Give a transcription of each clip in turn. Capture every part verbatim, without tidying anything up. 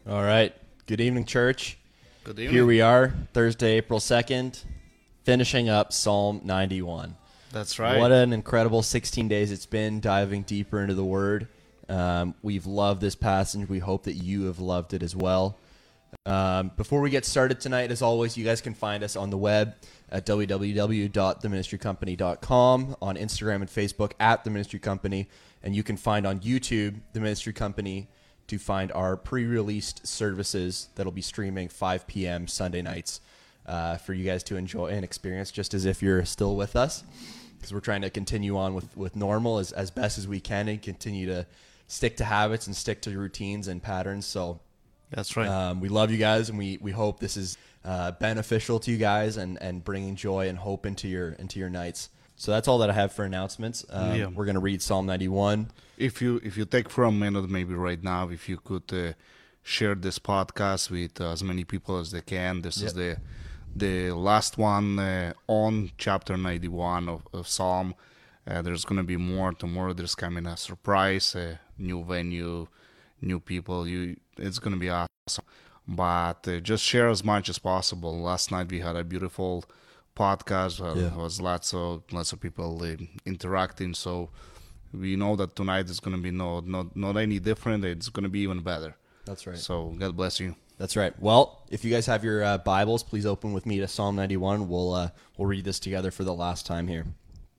All right. Good evening, church. Good evening. Here we are, Thursday, April second, finishing up Psalm ninety-one. That's right. What an incredible sixteen days it's been, diving deeper into the Word. Um, we've loved this passage. We hope that you have loved it as well. Um, before we get started tonight, as always, you guys can find us on the web at w w w dot the ministry company dot com, on Instagram and Facebook at The Ministry Company, and you can find on YouTube The Ministry Company to find our pre-released services that'll be streaming five p.m. Sunday nights uh, for you guys to enjoy and experience, just as if you're still with us, because we're trying to continue on with, with normal as, as best as we can and continue to stick to habits and stick to routines and patterns. So That's right. um, we love you guys, and we, we hope this is uh, beneficial to you guys and, and bringing joy and hope into your into your nights. So that's all that I have for announcements. Um, Yeah. We're going to read Psalm ninety-one. If you if you take for a minute, maybe right now, if you could uh, share this podcast with uh, as many people as they can. This Yep. is the the last one uh, on chapter ninety-one of, of Psalm. Uh, there's going to be more tomorrow. There's coming a surprise, a new venue, new people. You, it's going to be awesome. But uh, just share as much as possible. Last night we had a beautiful podcast. Uh, Yeah. There was lots of lots of people uh, interacting. So we know that tonight is going to be no not not any different. It's going to be even better. That's right. So God bless you. That's right. Well, if you guys have your uh, Bibles, please open with me to Psalm ninety-one. We'll uh, we'll read this together for the last time here.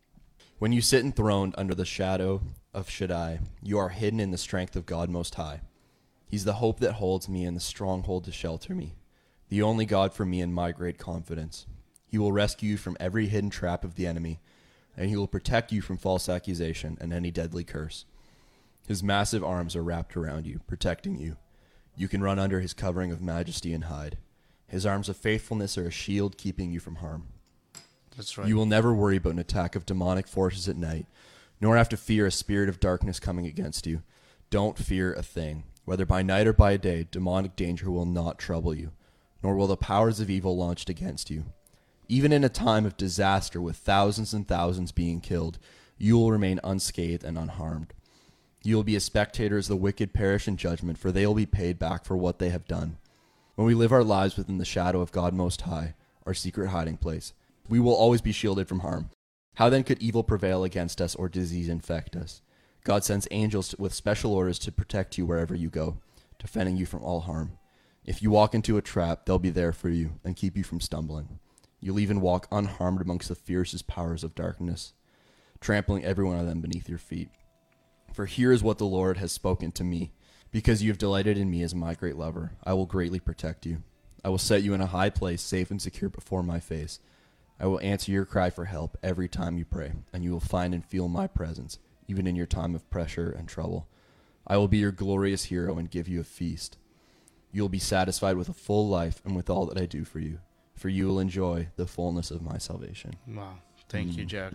When you sit enthroned under the shadow of Shaddai, you are hidden in the strength of God Most High. He's the hope that holds me and the stronghold to shelter me, the only God for me and my great confidence. He will rescue you from every hidden trap of the enemy, and he will protect you from false accusation and any deadly curse. His massive arms are wrapped around you, protecting you. You can run under his covering of majesty and hide. His arms of faithfulness are a shield keeping you from harm. That's right. You will never worry about an attack of demonic forces at night, nor have to fear a spirit of darkness coming against you. Don't fear a thing. Whether by night or by day, demonic danger will not trouble you, nor will the powers of evil launched against you. Even in a time of disaster with thousands and thousands being killed, you will remain unscathed and unharmed. You will be a spectator as the wicked perish in judgment, for they will be paid back for what they have done. When we live our lives within the shadow of God Most High, our secret hiding place, we will always be shielded from harm. How then could evil prevail against us or disease infect us? God sends angels with special orders to protect you wherever you go, defending you from all harm. If you walk into a trap, they'll be there for you and keep you from stumbling. You'll even walk unharmed amongst the fiercest powers of darkness, trampling every one of them beneath your feet. For here is what the Lord has spoken to me. Because you have delighted in me as my great lover, I will greatly protect you. I will set you in a high place, safe and secure before my face. I will answer your cry for help every time you pray, and you will find and feel my presence, even in your time of pressure and trouble. I will be your glorious hero and give you a feast. You will be satisfied with a full life and with all that I do for you, for you will enjoy the fullness of my salvation. Wow. Thank you, Mm. Jack.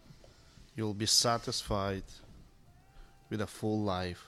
You'll be satisfied with a full life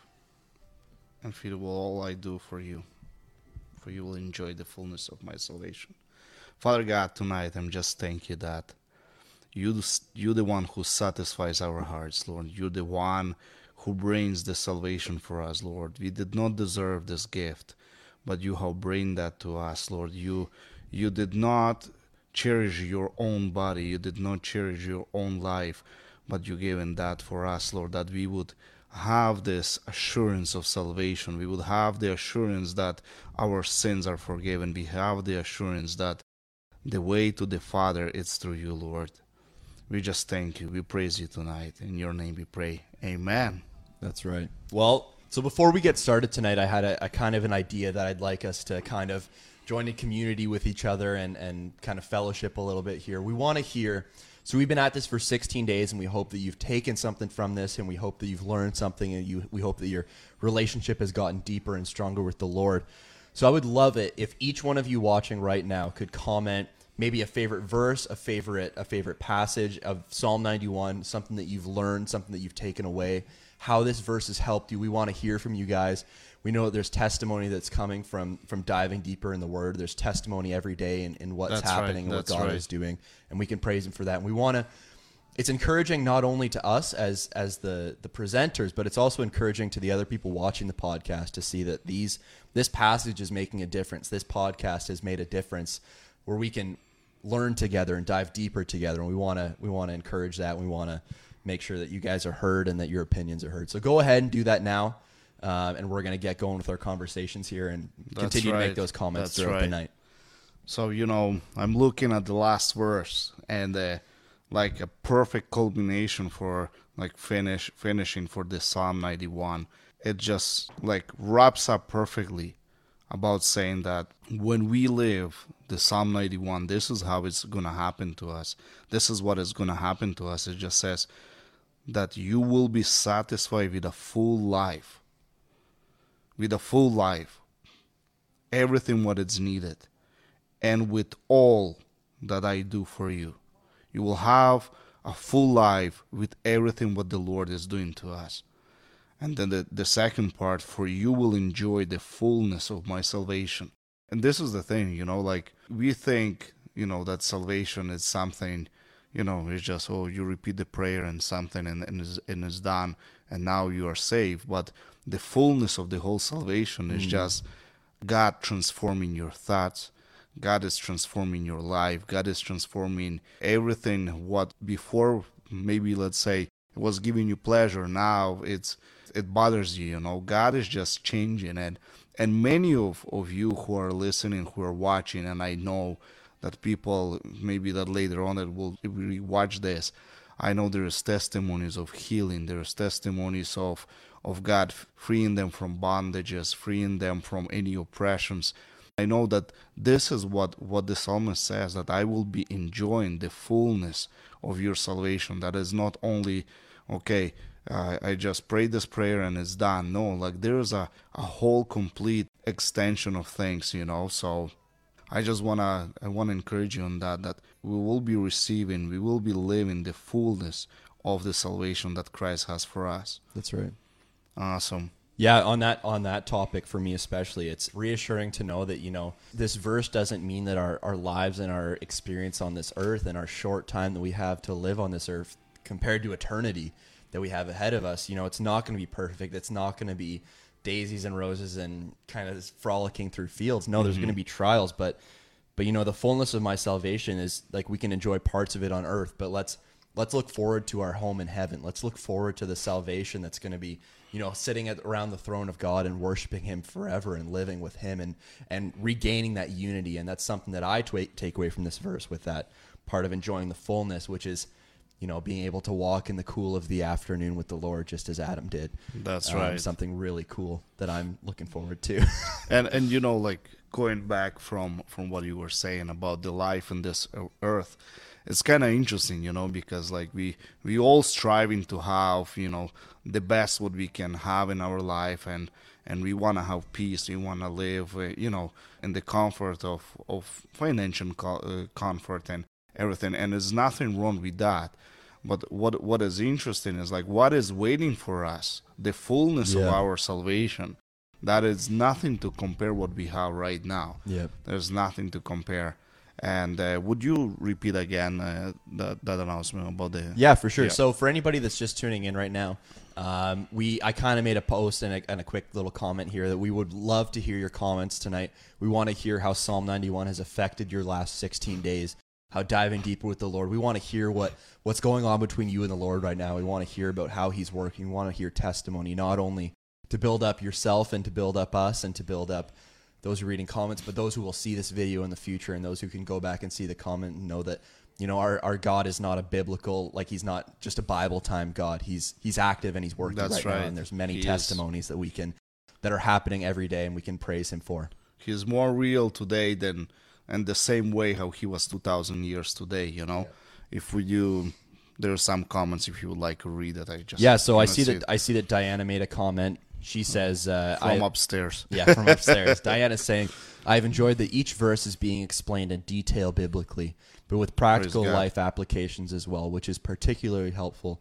and feel all I do for you, for you will enjoy the fullness of my salvation. Father God, tonight I'm just thank you that you, you're the one who satisfies our hearts, Lord. You're the one who brings the salvation for us, Lord. We did not deserve this gift, but you have bring that to us, Lord. You, you did not cherish your own body. You did not cherish your own life, but you given that for us, Lord, that we would have this assurance of salvation. We would have the assurance that our sins are forgiven. We have the assurance that the way to the Father is through you, Lord. We just thank you. We praise you tonight. In your name we pray. Amen. That's right. Well, so before we get started tonight, I had a, a kind of an idea that I'd like us to kind of join in community with each other and, and kind of fellowship a little bit here. We want to hear, so we've been at this for sixteen days, and we hope that you've taken something from this, and we hope that you've learned something, and you we hope that your relationship has gotten deeper and stronger with the Lord. So I would love it if each one of you watching right now could comment maybe a favorite verse, a favorite a favorite passage of Psalm ninety-one, something that you've learned, something that you've taken away, how this verse has helped you. We want to hear from you guys. We know that there's testimony that's coming from from diving deeper in the Word. There's testimony every day in, in what's That's happening right. and what That's God right. is doing, and we can praise Him for that. And we want to it's encouraging not only to us as as the the presenters, but it's also encouraging to the other people watching the podcast to see that these this passage is making a difference. This podcast has made a difference where we can learn together and dive deeper together. And we want to we want to encourage that. We want to make sure that you guys are heard and that your opinions are heard. So go ahead and do that now. Uh, and we're going to get going with our conversations here and That's continue right. to make those comments That's throughout right. the night. So, you know, I'm looking at the last verse and uh, like a perfect culmination for like finish finishing for the Psalm ninety-one. It just like wraps up perfectly about saying that when we live the Psalm ninety-one, this is how it's going to happen to us. This is what is going to happen to us. It just says that you will be satisfied with a full life. With a full life. Everything what is needed. And with all that I do for you. You will have a full life with everything what the Lord is doing to us. And then the, the second part, for you will enjoy the fullness of my salvation. And this is the thing, you know, like we think, you know, that salvation is something, you know, it's just, oh, you repeat the prayer and something and, and, it's, and it's done and now you are saved. But the fullness of the whole salvation is mm. just God transforming your thoughts. God is transforming your life. God is transforming everything what before maybe, let's say, it was giving you pleasure. Now it's it bothers you, you know. God is just changing it. And many of, of you who are listening, who are watching, and I know that people, maybe that later on that will watch this, I know there is testimonies of healing. There is testimonies of, of God freeing them from bondages, freeing them from any oppressions. I know that this is what, what the psalmist says, that I will be enjoying the fullness of your salvation. That is not only, okay, uh, I just prayed this prayer and it's done. No, like there is a, a whole complete extension of things, you know. So I just want to I want to encourage you on that, that we will be receiving, we will be living the fullness of the salvation that Christ has for us. That's right. Awesome. Yeah, on that on that topic for me especially, it's reassuring to know that, you know, this verse doesn't mean that our, our lives and our experience on this earth and our short time that we have to live on this earth compared to eternity that we have ahead of us, you know, it's not going to be perfect. It's not going to be daisies and roses and kind of frolicking through fields. No, there's mm-hmm. going to be trials, but, but, you know, the fullness of my salvation is like we can enjoy parts of it on earth, but let's, let's look forward to our home in heaven. Let's look forward to the salvation that's going to be, you know, sitting at, around the throne of God and worshiping him forever and living with him and, and regaining that unity. And that's something that I t- take away from this verse with that part of enjoying the fullness, which is, you know, being able to walk in the cool of the afternoon with the Lord, just as Adam did. That's um, right. Something really cool that I'm looking forward to. and, and, you know, like going back from, from what you were saying about the life in this earth, it's kind of interesting, you know, because like we, we all striving to have, you know, the best what we can have in our life, and, and we want to have peace. We want to live, uh, you know, in the comfort of, of financial co- uh, comfort and everything. And there's nothing wrong with that. But what what is interesting is like what is waiting for us, the fullness yeah. of our salvation. That is nothing to compare what we have right now. Yeah, there's nothing to compare. And uh, would you repeat again uh, that that announcement about the? Yeah, for sure. Yeah. So for anybody that's just tuning in right now, um, we I kind of made a post and a, and a quick little comment here that we would love to hear your comments tonight. We want to hear how Psalm ninety-one has affected your last sixteen days. How diving deeper with the Lord. We want to hear what, what's going on between you and the Lord right now. We want to hear about how he's working. We want to hear testimony, not only to build up yourself and to build up us and to build up those who are reading comments, but those who will see this video in the future and those who can go back and see the comment and know that, you know, our, our God is not a biblical, like he's not just a Bible time God. He's he's active and he's working That's right, right now. And there's many he testimonies is. that we can, that are happening every day and we can praise him for. He's more real today than, and the same way how he was two thousand years today, you know. Yeah. If we do, there are some comments if you would like to read it. I just yeah. So I see see that it. I see that Diana made a comment. She says uh, from I, upstairs. Yeah, from upstairs. Diana's saying, "I've enjoyed that each verse is being explained in detail biblically, but with practical life applications as well, which is particularly helpful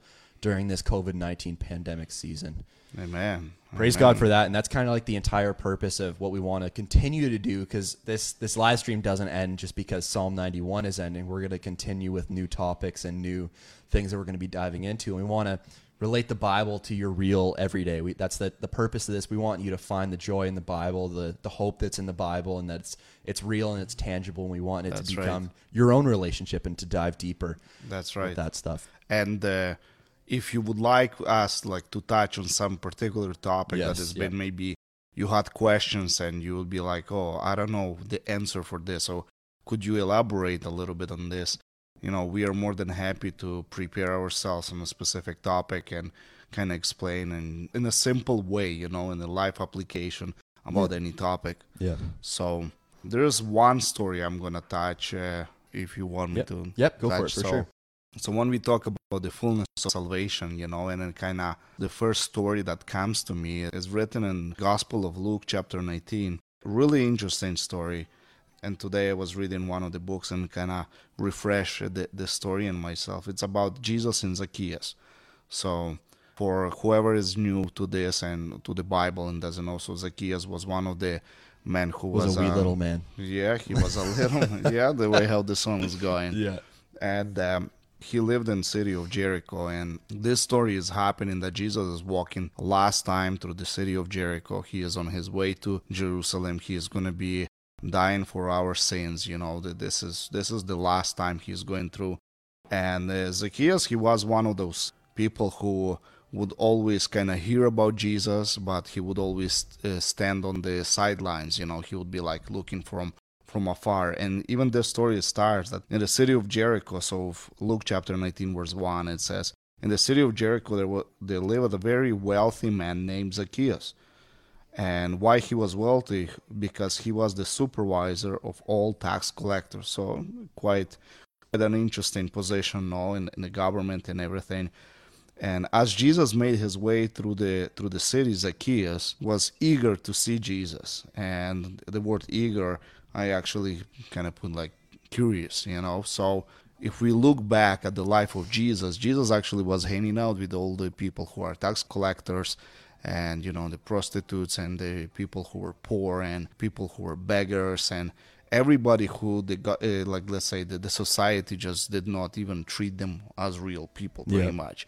during this COVID nineteen pandemic season. Amen. Praise Amen. God for that. And that's kind of like the entire purpose of what we want to continue to do, because this, this live stream doesn't end just because Psalm ninety-one is ending. We're going to continue with new topics and new things that we're going to be diving into. And we want to relate the Bible to your real everyday. We, that's the, the purpose of this. We want you to find the joy in the Bible, the, the hope that's in the Bible, and that it's, it's real and it's tangible. And we want it That's to become right. your own relationship and to dive deeper That's with right. that stuff. And uh, if you would like us like to touch on some particular topic Yes, that has yeah. been maybe you had questions and you would be like, oh, I don't know the answer for this, so could you elaborate a little bit on this? You know, we are more than happy to prepare ourselves on a specific topic and kind of explain in, in a simple way, you know, in a live application about Yeah. any topic. Yeah. So there's one story I'm going to touch uh, if you want me Yep. to. Yep. Go touch. for it, for so, sure. So when we talk about the fullness of salvation, you know, and then kind of the first story that comes to me is written in Gospel of Luke, chapter nineteen. Really interesting story. And today I was reading one of the books and kind of refresh the, the story in myself. It's about Jesus and Zacchaeus. So for whoever is new to this and to the Bible and doesn't know, so Zacchaeus was one of the men who Was, was, a wee um, little man. Yeah, he was a little, yeah, the way how the song is going. Yeah. And um, he lived in the city of Jericho. And this story is happening that Jesus is walking last time through the city of Jericho. He is on his way to Jerusalem. He is going to be dying for our sins. You know, that this is this is the last time he's going through. And uh, Zacchaeus, he was one of those people who would always kind of hear about Jesus, but he would always uh, stand on the sidelines. You know, he would be like looking from from afar. And even this story starts that in the city of Jericho, so Luke chapter nineteen verse one, it says, in the city of Jericho there, was, there lived a very wealthy man named Zacchaeus. And why he was wealthy? Because he was the supervisor of all tax collectors. So quite, quite an interesting position, no, in, in the government and everything. And as Jesus made his way through the through the city, Zacchaeus was eager to see Jesus. And the word eager, I actually kind of put like curious, you know. So if we look back at the life of Jesus, Jesus actually was hanging out with all the people who are tax collectors and, you know, the prostitutes and the people who were poor and people who were beggars and everybody who, the uh, like, let's say, the, the society just did not even treat them as real people, pretty Yeah. much.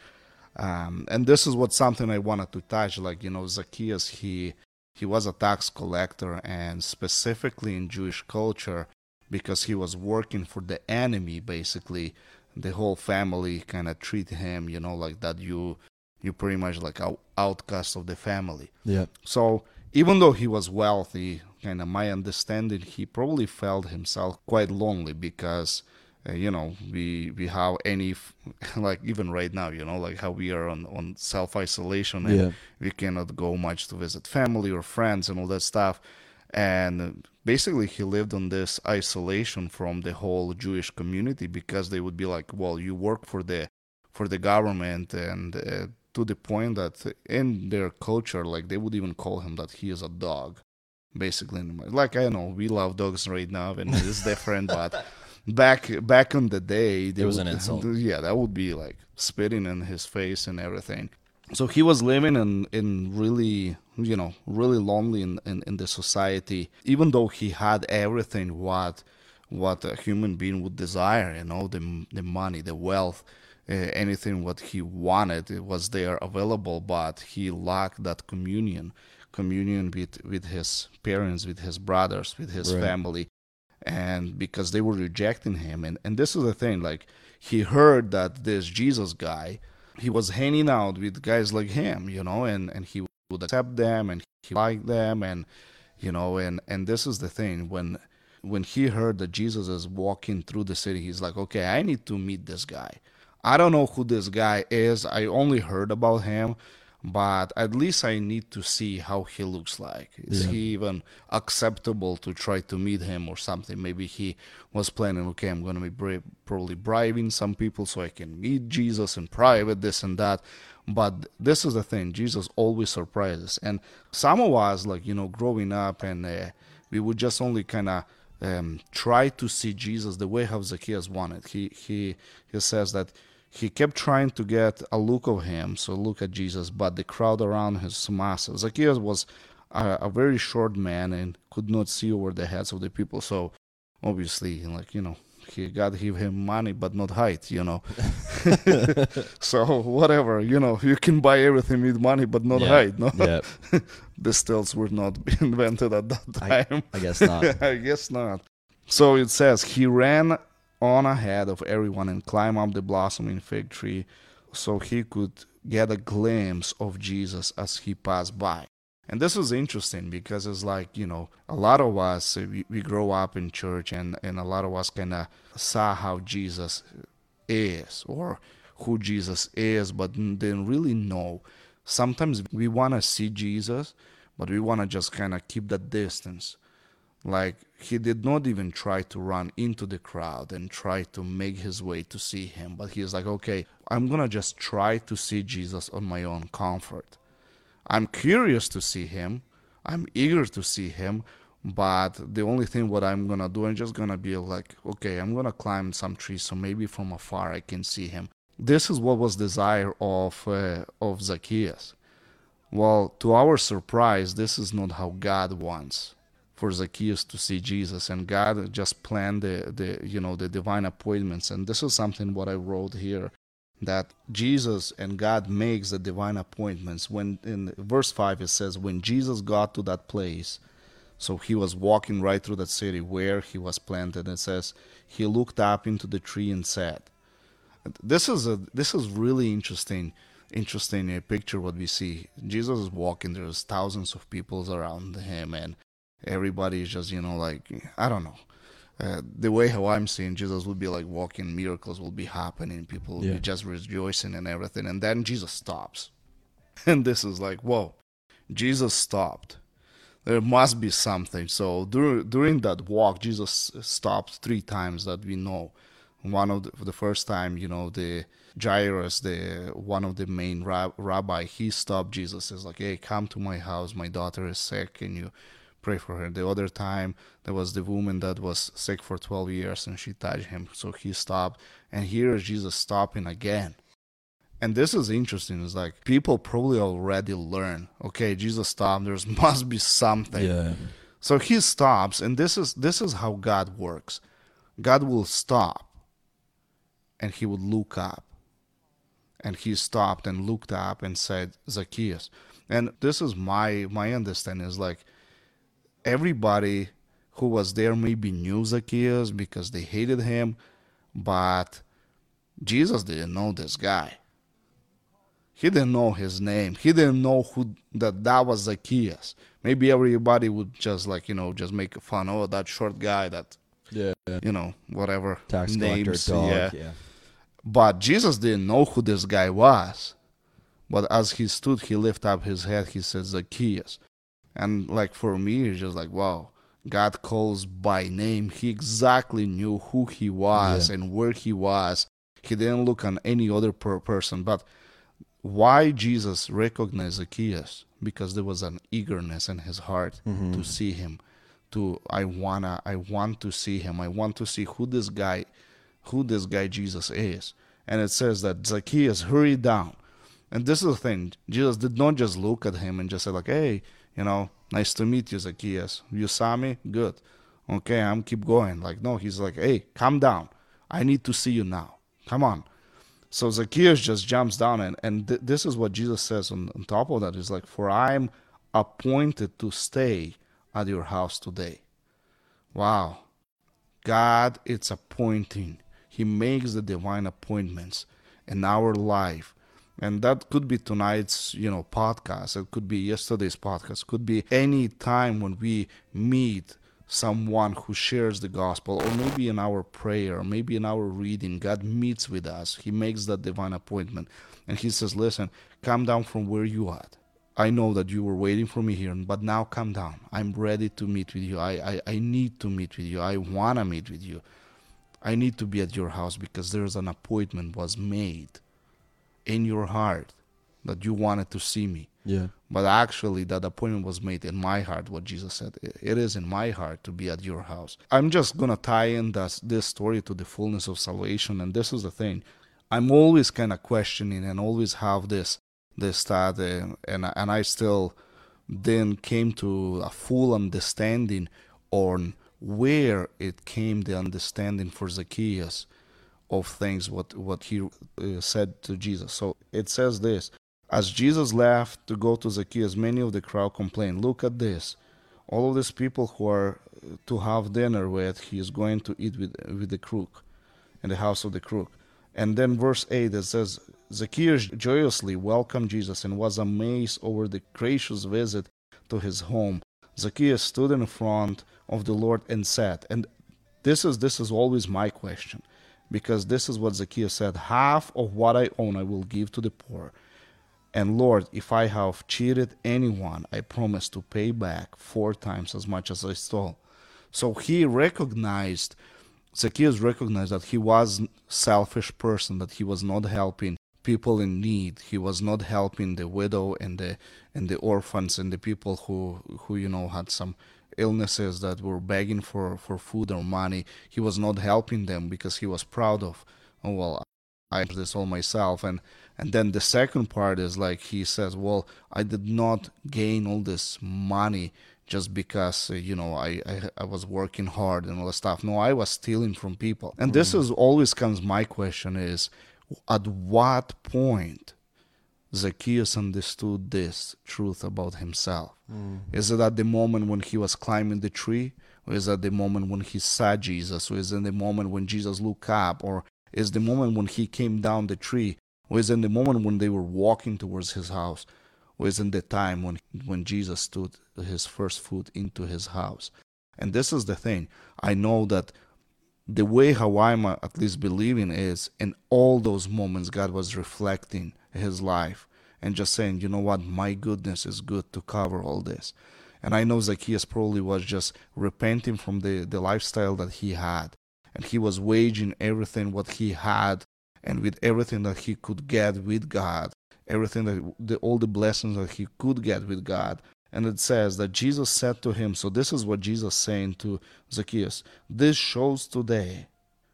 Um, and this is what something I wanted to touch, like, you know, Zacchaeus, he he was a tax collector, and specifically in Jewish culture, because he was working for the enemy, basically, the whole family kind of treat him, you know, like that you you pretty much like out, outcast of the family. Yeah. So even though he was wealthy, kind of my understanding, he probably felt himself quite lonely because Uh, you know, we we have any f- like even right now, you know, like how we are on on self isolation and Yeah. we cannot go much to visit family or friends and all that stuff. And uh, basically, he lived on this isolation from the whole Jewish community because they would be like, well, you work for the for the government, and uh, to the point that in their culture, like they would even call him that he is a dog, basically. Like I know we love dogs right now, and it's different, but. Back back in the day, It was would, an insult. Yeah, that would be like spitting in his face and everything. So he was living in, in really, you know, really lonely in, in, in the society, even though he had everything what what a human being would desire, you know, the the money, the wealth, uh, anything what he wanted, it was there available, but he lacked that communion, communion with, with his parents, with his brothers, with his Right. family. And because they were rejecting him. And, and this is the thing, like, he heard that this Jesus guy, he was hanging out with guys like him, you know, and, and he would accept them and he liked them. And, you know, and, and this is the thing, when when he heard that Jesus is walking through the city, he's like, okay, I need to meet this guy. I don't know who this guy is. I only heard about him. But at least I need to see how he looks like. Is Yeah. he even acceptable to try to meet him or something? Maybe he was planning, okay, I'm going to be bra- probably bribing some people so I can meet Jesus in private, this and that. But this is the thing. Jesus always surprises. And some of us, like, you know, growing up, and uh, we would just only kind of um, try to see Jesus the way how Zacchaeus wanted. He, he, he says that he kept trying to get a look of him, so look at Jesus, but the crowd around him is massive. Zacchaeus was a, a very short man and could not see over the heads of the people, so obviously, like, you know, he got to give him money, but not height, you know. So whatever, you know, you can buy everything with money, but not Yeah. height, no? Yeah. The stilts were not invented at that time. I guess not. I guess not. So it says, he ran on ahead of everyone and climbed up the blossoming fig tree so he could get a glimpse of Jesus as he passed by. And this is interesting because it's like, you know, a lot of us, uh, we, we grow up in church, and, and a lot of us kind of saw how Jesus is or who Jesus is, but didn't really know. Sometimes we want to see Jesus, but we want to just kind of keep that distance. Like, he did not even try to run into the crowd and try to make his way to see him, but he's like, okay, I'm going to just try to see Jesus on my own comfort. I'm curious to see him. I'm eager to see him. But the only thing what I'm going to do, I'm just going to be like, okay, I'm going to climb some trees so maybe from afar I can see him. This is what was desire of, uh, of Zacchaeus. Well, to our surprise, this is not how God wants for Zacchaeus to see Jesus. And God just planned the, the you know, the divine appointments. And this is something what I wrote here, that Jesus and God makes the divine appointments. When in verse five it says, when Jesus got to that place, so he was walking right through that city where he was planted, it says he looked up into the tree and said, this is a this is really interesting interesting uh, picture what we see. Jesus is walking, there's thousands of people around him, and everybody is just, you know, like, I don't know. Uh, the way how I'm seeing Jesus would be like walking, miracles will be happening, people will Yeah. be just rejoicing and everything, and then Jesus stops. And this is like, whoa, Jesus stopped. There must be something. So during during that walk, Jesus stopped three times that we know. One of the, the first time, you know, the Jairus, the one of the main rab, rabbi, he stopped Jesus. He's like, hey, come to my house. My daughter is sick. Can you pray for her? The other time, there was the woman that was sick for twelve years and she touched him. So he stopped. And here is Jesus stopping again. And this is interesting. It's like people probably already learn, okay, Jesus stopped. There must be something. Yeah. So he stops. And this is this is how God works. God will stop. And he would look up. And he stopped and looked up and said, Zacchaeus. And this is my my understanding is like everybody who was there maybe knew Zacchaeus because they hated him, but Jesus didn't know this guy. He didn't know his name. He didn't know who that that was Zacchaeus. Maybe everybody would just like, you know, just make fun. Oh, that short guy that, Yeah. you know, whatever Tax collector, names. dog. Yeah. Yeah. But Jesus didn't know who this guy was. But as he stood, he lifted up his head. He said, Zacchaeus. And like for me, it's just like, wow, God calls by name. He exactly knew who he was Yeah. and where he was. He didn't look on any other per- person. But why Jesus recognized Zacchaeus? Because there was an eagerness in his heart Mhm. to see him. To I wanna, I want to see him. I want to see who this guy, who this guy Jesus is. And it says that Zacchaeus hurried down. And this is the thing. Jesus did not just look at him and just say like, hey, you know, nice to meet you, Zacchaeus. You saw me? Good. Okay, I'm keep going. Like, no, he's like, hey, calm down. I need to see you now. Come on. So Zacchaeus just jumps down, and, and th- this is what Jesus says on, on top of that. Is like, for I'm appointed to stay at your house today. Wow. God, it's appointing. He makes the divine appointments in our life. And that could be tonight's, you know, podcast. It could be yesterday's podcast. It could be any time when we meet someone who shares the gospel, or maybe in our prayer, or maybe in our reading. God meets with us. He makes that divine appointment. And he says, listen, come down from where you are. I know that you were waiting for me here, but now come down. I'm ready to meet with you. I, I, I need to meet with you. I want to meet with you. I need to be at your house because there's an appointment was made in your heart that you wanted to see me. Yeah. But actually that appointment was made in my heart, what Jesus said. It is in my heart to be at your house. I'm just going to tie in this, this story to the fullness of salvation. And this is the thing. I'm always kind of questioning and always have this this thought, and and, and I still then came to a full understanding on where it came the understanding for Zacchaeus of things what what he uh, said to Jesus. So it says this: as Jesus left to go to Zacchaeus, many of the crowd complained, "Look at this! All of these people who are to have dinner with, he is going to eat with with the crook, in the house of the crook." And then verse eight, it says, Zacchaeus joyously welcomed Jesus and was amazed over the gracious visit to his home. Zacchaeus stood in front of the Lord and said, and this is this is always my question, because this is what Zacchaeus said: half of what I own I will give to the poor. And Lord, if I have cheated anyone, I promise to pay back four times as much as I stole. So he recognized Zacchaeus recognized that he was a selfish person, that he was not helping people in need. He was not helping the widow and the and the orphans and the people who, who you know, had some illnesses that were begging for, for food or money. He was not helping them because he was proud of, oh, well, I did this all myself. And, and then the second part is like he says, well, I did not gain all this money just because, uh, you know, I, I I was working hard and all that stuff. No, I was stealing from people. And this is always comes my question is, at what point Zacchaeus understood this truth about himself? Mm. Is it at the moment when he was climbing the tree? Or is it at the moment when he saw Jesus? Or is it the moment when Jesus looked up? Or is it the moment when he came down the tree? Or is it the moment when they were walking towards his house? Or is it the time when, when Jesus stood his first foot into his house? And this is the thing. I know that the way how I'm at least believing is in all those moments God was reflecting his life and just saying, you know what, my goodness is good to cover all this. And I know Zacchaeus probably was just repenting from the, the lifestyle that he had. And he was waging everything what he had and with everything that he could get with God. Everything that the, all the blessings that he could get with God. And it says that Jesus said to him, so this is what Jesus is saying to Zacchaeus, this shows today,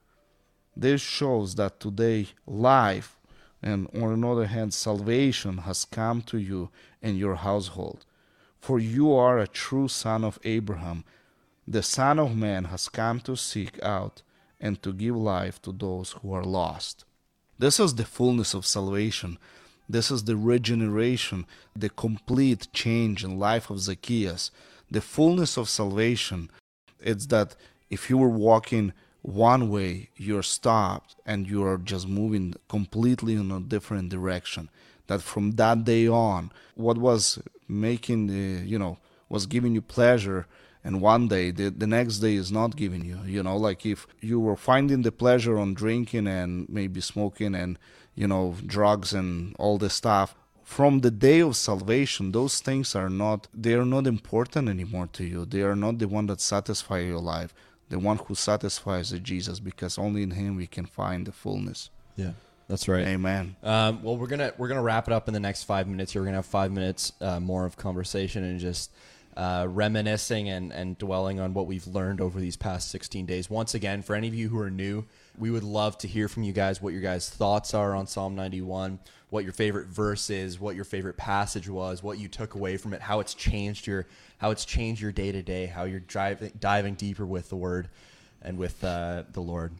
this shows that today life and on the other hand salvation has come to you and your household. For you are a true son of Abraham. The Son of Man has come to seek out and to give life to those who are lost. This is the fullness of salvation. This is the regeneration, the complete change in life of Zacchaeus. The fullness of salvation, it's that if you were walking one way, you're stopped and you are just moving completely in a different direction. That from that day on, what was making, the, you know, was giving you pleasure, and one day, the, the next day is not giving you, you know, like if you were finding the pleasure on drinking and maybe smoking and, you know, drugs and all this stuff, from the day of salvation, those things are not, they are not important anymore to you. They are not the one that satisfy your life. The one who satisfies is Jesus, because only in him we can find the fullness. Yeah, that's right. Amen. Um, well, we're gonna we're gonna wrap it up in the next five minutes here. We're gonna have five minutes uh, more of conversation and just uh, reminiscing and, and dwelling on what we've learned over these past sixteen days. Once again, for any of you who are new, we would love to hear from you guys what your guys' thoughts are on Psalm ninety-one, what your favorite verse is, what your favorite passage was, what you took away from it, how it's changed your how it's changed your day to day, how you're driving, diving deeper with the Word and with uh, the Lord.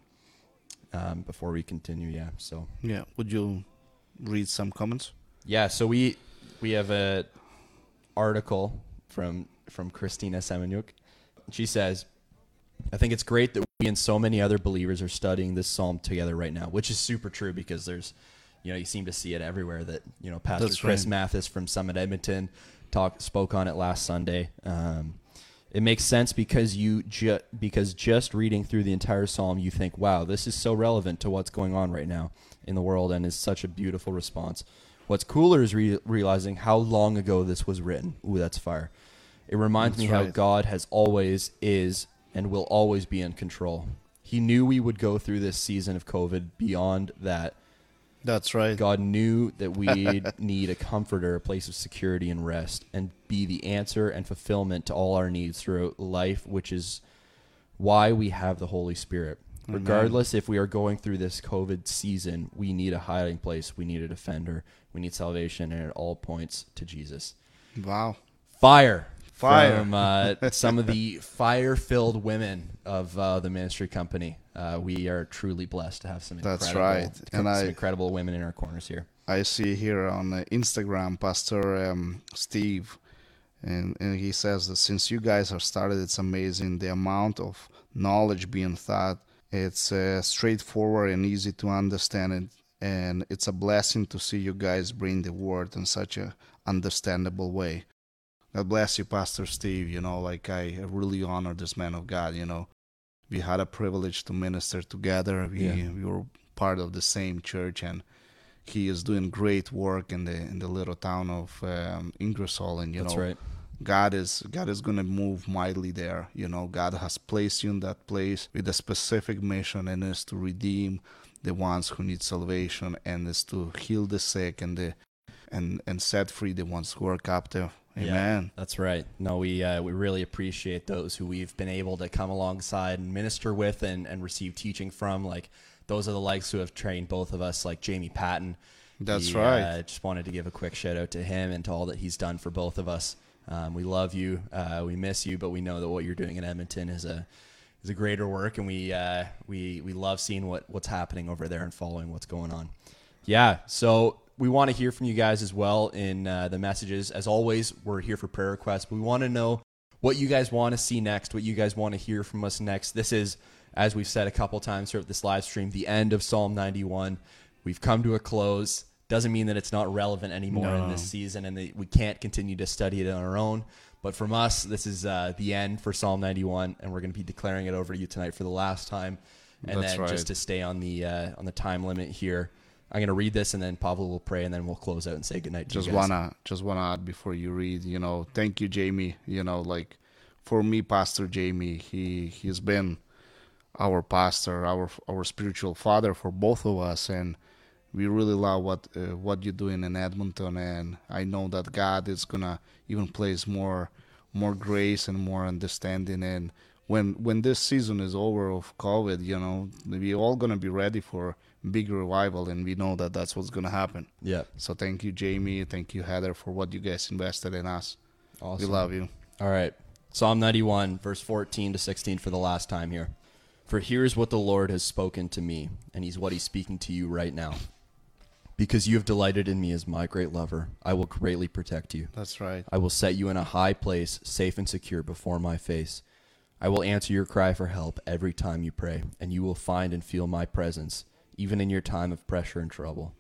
Um, before we continue, yeah. So yeah, would you read some comments? Yeah. So we we have a article from from Christina Semenyuk. She says, I think it's great that we and so many other believers are studying this psalm together right now, which is super true because there's, you know, you seem to see it everywhere that, you know, Pastor That's Chris right. Mathis from Summit Edmonton talk, spoke on it last Sunday. Um, it makes sense because you ju- because just reading through the entire psalm, you think, wow, this is so relevant to what's going on right now in the world and is such a beautiful response. What's cooler is re- realizing how long ago this was written. Ooh, that's fire. It reminds That's me how right. God has always is and will always be in control. He knew we would go through this season of COVID. Beyond that, That's right. God knew that we'd need a comforter, a place of security and rest, and be the answer and fulfillment to all our needs throughout life, which is why we have the Holy Spirit. Amen. Regardless if we are going through this COVID season, we need a hiding place. We need a defender. We need salvation, and it all points to Jesus. Wow. Fire. Fire. From uh, some of the fire-filled women of uh, the ministry company. Uh, we are truly blessed to have some incredible, That's right. some And I, incredible women in our corners here. I see here on uh, Instagram, Pastor um, Steve, and, and he says that since you guys have started, it's amazing the amount of knowledge being taught. It's uh, straightforward and easy to understand it, and it's a blessing to see you guys bring the word in such a understandable way. God bless you, Pastor Steve. You know, like I really honor this man of God. You know, we had a privilege to minister together. We Yeah. we were part of the same church, and he is doing great work in the in the little town of um, Ingersoll. And you That's know, right. God is God is going to move mightily there. You know, God has placed you in that place with a specific mission, and is to redeem the ones who need salvation, and is to heal the sick and the and and set free the ones who are captive. Amen. Yeah, that's right. No, we uh, we really appreciate those who we've been able to come alongside and minister with and, and receive teaching from. Like those are the likes who have trained both of us, like Jamie Patton. That's He, right. Uh, just wanted to give a quick shout out to him and to all that he's done for both of us. Um, we love you. Uh, we miss you, but we know that what you're doing in Edmonton is a is a greater work, and we uh, we we love seeing what what's happening over there and following what's going on. Yeah. So we want to hear from you guys as well in uh, the messages. As always, we're here for prayer requests. We want to know what you guys want to see next, what you guys want to hear from us next. This is, as we've said a couple times throughout this live stream, the end of Psalm ninety-one. We've come to a close. Doesn't mean that it's not relevant anymore No. in this season and that we can't continue to study it on our own. But from us, this is uh, the end for Psalm ninety-one, and we're going to be declaring it over to you tonight for the last time. And That's then right. just to stay on the uh, on the time limit here, I'm going to read this, and then Pablo will pray, and then we'll close out and say goodnight to just you guys. wanna just wanna add before you read, you know, thank you, Jamie. You know, like for me, Pastor Jamie, he he's been our pastor, our our spiritual father for both of us, and we really love what uh, what you're doing in Edmonton. And I know that God is gonna even place more more grace and more understanding. And when when this season is over of COVID, you know, we're all gonna be ready for big revival, and we know that that's what's gonna happen. Yeah. So thank you, Jamie. Thank you, Heather, for what you guys invested in us. Awesome. We love you. All right. Psalm ninety-one, verse fourteen to sixteen for the last time here. For here's what the Lord has spoken to me, and he's what he's speaking to you right now. Because you have delighted in me as my great lover, I will greatly protect you. That's right. I will set you in a high place, safe and secure before my face. I will answer your cry for help every time you pray, and you will find and feel my presence, even in your time of pressure and trouble.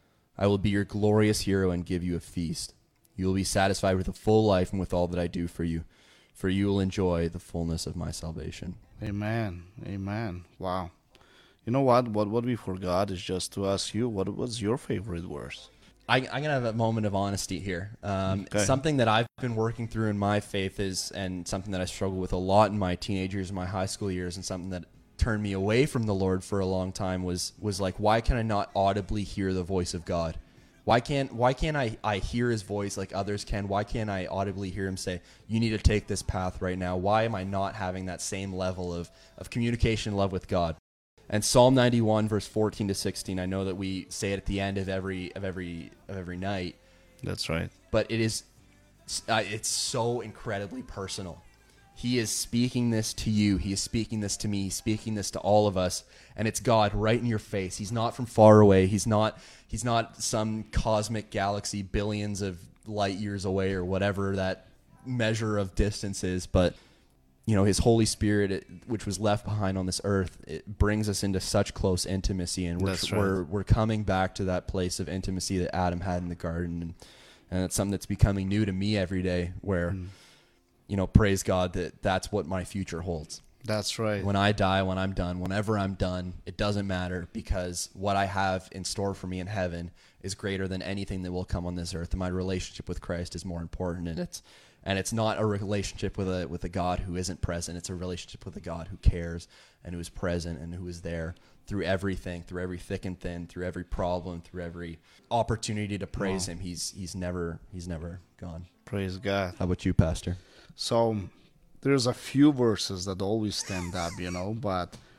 I will be your glorious hero and give you a feast. You will be satisfied with a full life and with all that I do for you, for you will enjoy the fullness of my salvation. Amen. Amen. Wow. You know what? What what we forgot is just to ask you, what was your favorite verse? I, I'm going to have a moment of honesty here. Um, Okay. Something that I've been working through in my faith is, and something that I struggled with a lot in my teenage years and my high school years, and something that turned me away from the Lord for a long time was was like, why can I not audibly hear the voice of God? Why can't why can't I, I hear his voice like others can? Why can't I audibly hear him say, you need to take this path right now? Why am I not having that same level of, of communication and love with God? And Psalm ninety-one, verse fourteen to sixteen, I know that we say it at the end of every of every of every night, That's right. but it is uh, it's so incredibly personal. He is speaking this to you. He is speaking this to me. He's speaking this to all of us, and it's God right in your face. He's not from far away. He's not he's not some cosmic galaxy billions of light years away or whatever that measure of distance is, but you know, his Holy Spirit, it, which was left behind on this earth, it brings us into such close intimacy, and we're That's right. we're we're coming back to that place of intimacy that Adam had in the garden, and and it's something that's becoming new to me every day. Where, Mm. you know, praise God that that's what my future holds. That's right. When I die, when I'm done, whenever I'm done, it doesn't matter, because what I have in store for me in heaven is greater than anything that will come on this earth, and my relationship with Christ is more important, and it's. And it's not a relationship with a with a God who isn't present. It's a relationship with a God who cares and who is present and who is there through everything, through every thick and thin, through every problem, through every opportunity to praise Wow. him. He's he's never he's never gone. Praise God. How about you, Pastor? So there's a few verses that always stand up, you know, but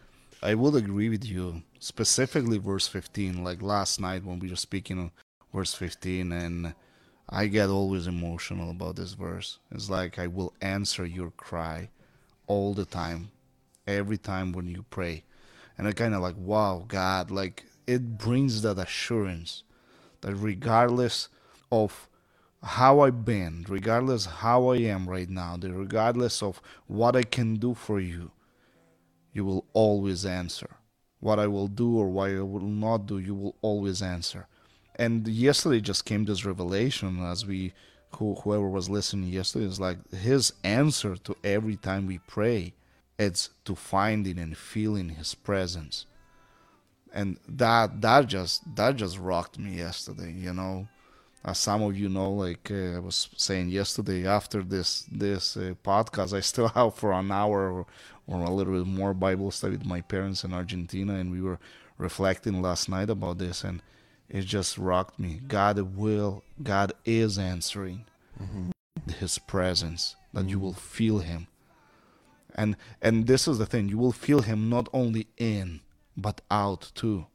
I would agree with you. Specifically verse fifteen, like last night when we were speaking of verse fifteen, and I get always emotional about this verse. It's like I will answer your cry all the time, every time when you pray. And I kind of like, wow, God, like it brings that assurance that regardless of how I've been, regardless how I am right now, that regardless of what I can do for you, you will always answer. What I will do or what I will not do, you will always answer. And yesterday just came this revelation as we, who, whoever was listening yesterday, is like his answer to every time we pray, it's to finding and feeling his presence. And that that just that just rocked me yesterday, you know. As some of you know, like uh, I was saying yesterday, after this this uh, podcast, I still have for an hour or, or a little bit more Bible study with my parents in Argentina, and we were reflecting last night about this, and it just rocked me. God will, God is answering Mm-hmm. His presence, that you Mm-hmm. will feel Him, and and this is the thing: you will feel Him not only in but out too.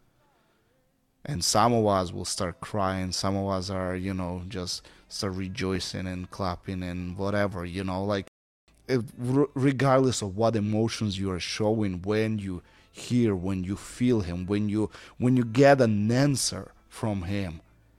And some of us will start crying. Some of us are, you know, just start rejoicing and clapping and whatever, you know, like it, regardless of what emotions you are showing when you hear, when you feel Him, when you when you get an answer from Him.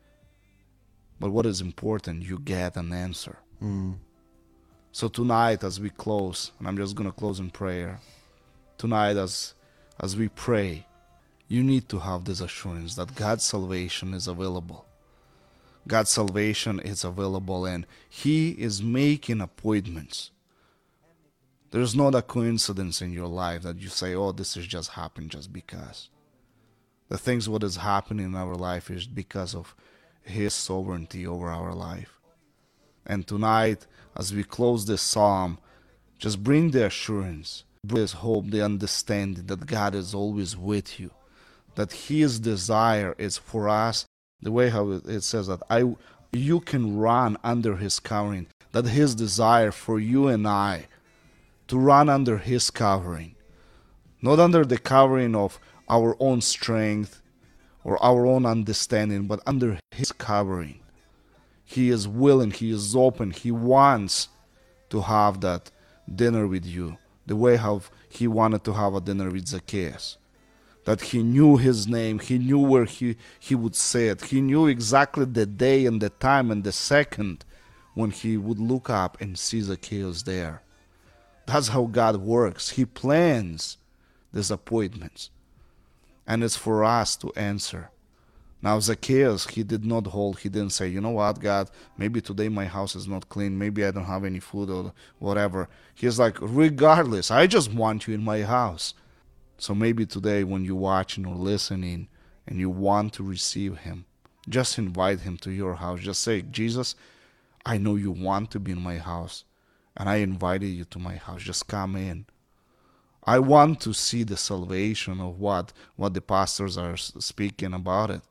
But what is important, you get an answer. Mm-hmm. So tonight, as we close, and I'm just gonna close in prayer. Tonight, as as we pray, you need to have this assurance that God's salvation is available. God's salvation is available, and He is making appointments. There's not a coincidence in your life that you say, oh, this has just happened just because. The things what is happening in our life is because of His sovereignty over our life. And tonight, as we close this psalm, just bring the assurance, bring this hope, the understanding that God is always with you. That His desire is for us, the way how it says that I, you can run under His covering, that His desire for you and I to run under His covering, not under the covering of our own strength or our own understanding, but under His covering. He is willing, He is open, He wants to have that dinner with you, the way how He wanted to have a dinner with Zacchaeus. That He knew his name, He knew where he, he would say it, He knew exactly the day and the time and the second when He would look up and see Zacchaeus there. That's how God works. He plans these appointments. And it's for us to answer. Now Zacchaeus, he did not hold, he didn't say, you know what, God, maybe today my house is not clean, maybe I don't have any food or whatever. He's like, regardless, I just want you in my house. So maybe today when you're watching or listening and you want to receive Him, just invite Him to your house. Just say, Jesus, I know you want to be in my house, and I invited you to my house. Just come in. I want to see the salvation of what, what the pastors are speaking about it.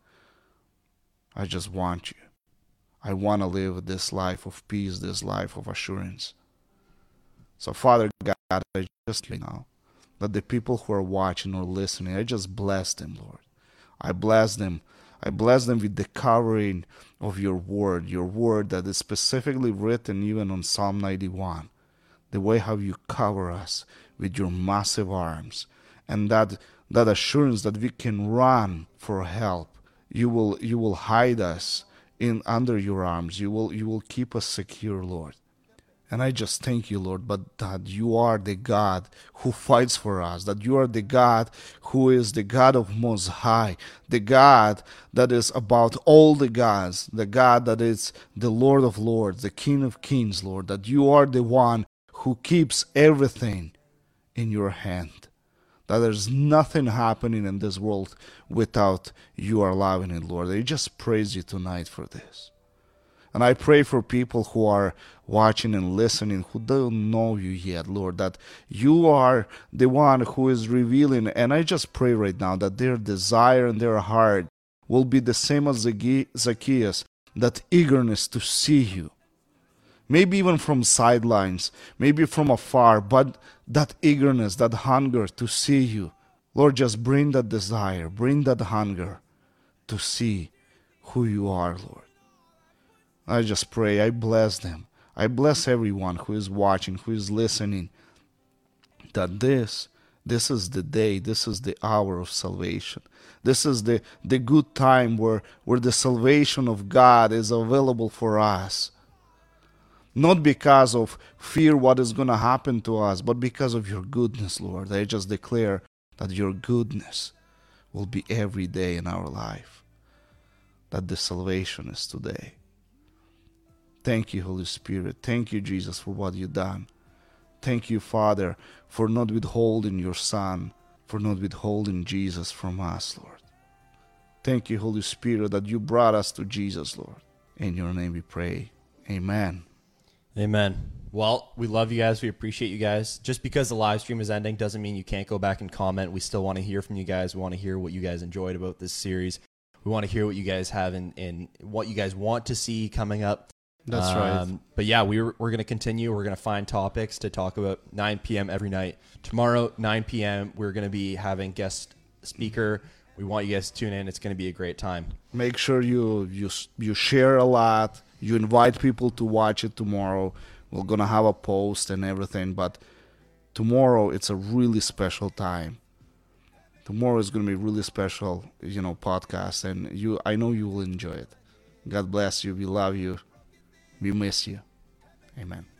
I just want you. I want to live this life of peace, this life of assurance. So Father God, I just you now. That the people who are watching or listening, I just bless them, Lord. I bless them. I bless them with the covering of your word, your word that is specifically written even on Psalm ninety-one. The way how you cover us with your massive arms, and that that assurance that we can run for help. You will you will hide us in under your arms. You will you will keep us secure, Lord. And I just thank you, Lord, but that you are the God who fights for us, that you are the God who is the God of Most High, the God that is about all the gods, the God that is the Lord of Lords, the King of Kings, Lord, that you are the one who keeps everything in your hand, that there's nothing happening in this world without you allowing it, Lord. I just praise you tonight for this. And I pray for people who are watching and listening who don't know you yet, Lord, that you are the one who is revealing. And I just pray right now that their desire and their heart will be the same as Zacchaeus, that eagerness to see you. Maybe even from sidelines, maybe from afar, but that eagerness, that hunger to see you, Lord, just bring that desire, bring that hunger to see who you are, Lord. I just pray, I bless them. I bless everyone who is watching, who is listening, that this, this is the day, this is the hour of salvation. This is the, the good time where, where the salvation of God is available for us. Not because of fear what is going to happen to us, but because of your goodness, Lord. I just declare that your goodness will be every day in our life. That the salvation is today. Thank you, Holy Spirit. Thank you, Jesus, for what you've done. Thank you, Father, for not withholding your Son, for not withholding Jesus from us, Lord. Thank you, Holy Spirit, that you brought us to Jesus, Lord. In your name we pray. Amen. Amen. Well, we love you guys. We appreciate you guys. Just because the live stream is ending doesn't mean you can't go back and comment. We still want to hear from you guys. We want to hear what you guys enjoyed about this series. We want to hear what you guys have in, in what you guys want to see coming up. That's um, right. But yeah, we're, we're going to continue. We're going to find topics to talk about nine p.m. every night. Tomorrow, nine p.m., we're going to be having guest speaker. We want you guys to tune in. It's going to be a great time. Make sure you, you, you share a lot. You invite people to watch it tomorrow. We're going to have a post and everything. But tomorrow, it's a really special time. Tomorrow is going to be a really special, you know, podcast. And you, I know you will enjoy it. God bless you. We love you. We miss you. Amen.